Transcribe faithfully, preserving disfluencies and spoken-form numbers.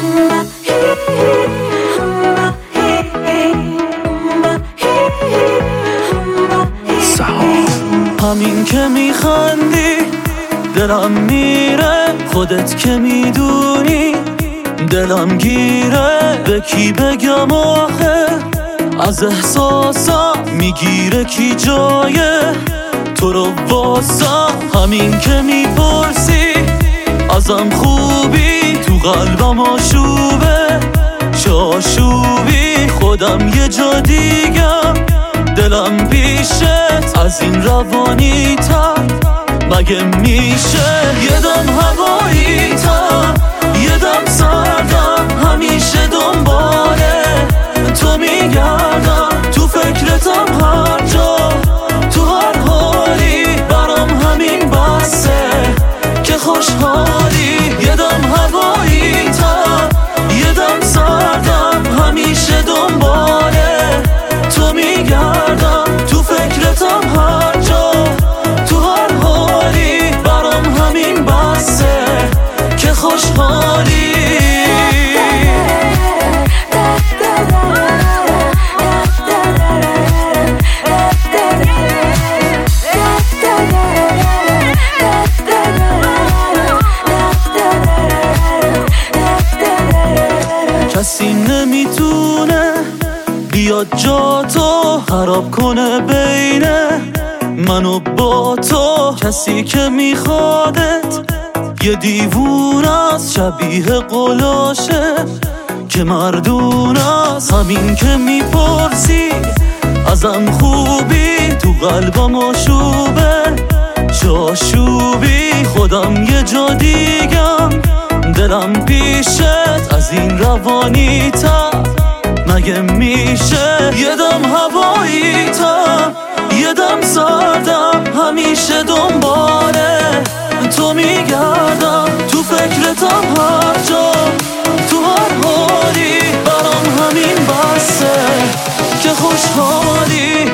همین که میخندی دلم میره، خودت که میدونی دلم گیره. به کی بگم آخه از احساسم میگیره کی جای تو رو واسم. همین که میپرسی ازم خوبی، تو قلبم آشوبه شاشوبی. خودم یه جا دیگم دلم پیشت، از این روانی تر مگه میشه؟ یه دم هوایی تر یه دم سردم، همیشه دنباله تو میگردم، تو فکرتم هر جا تو هر حالی. برام همین بسه که خوشحالی. یه دم هوایی تر یه دم سردم، همیشه دنباله تو میگردم، تو فکرتم هر جا تو هر حالی. برام همین بسه که خوشحالی. کسی نمیتونه بیاد جا تو خراب کنه بین منو با تو. کسی که میخوادت یه دیوونه است، شبیه قلاشه که مردونه است. همین که میپرسی ازم خوبی، تو قلبم آشوبه شاشوبی. خودم یه جا دیگم دلم پیشت، از این روانی تر مگه میشه؟ یه دم هوایی تر یه دم سردم، همیشه دنباله تو میگردم، تو فکرتم هر جا تو هر حالی. برام همین بسه که خوشحالی.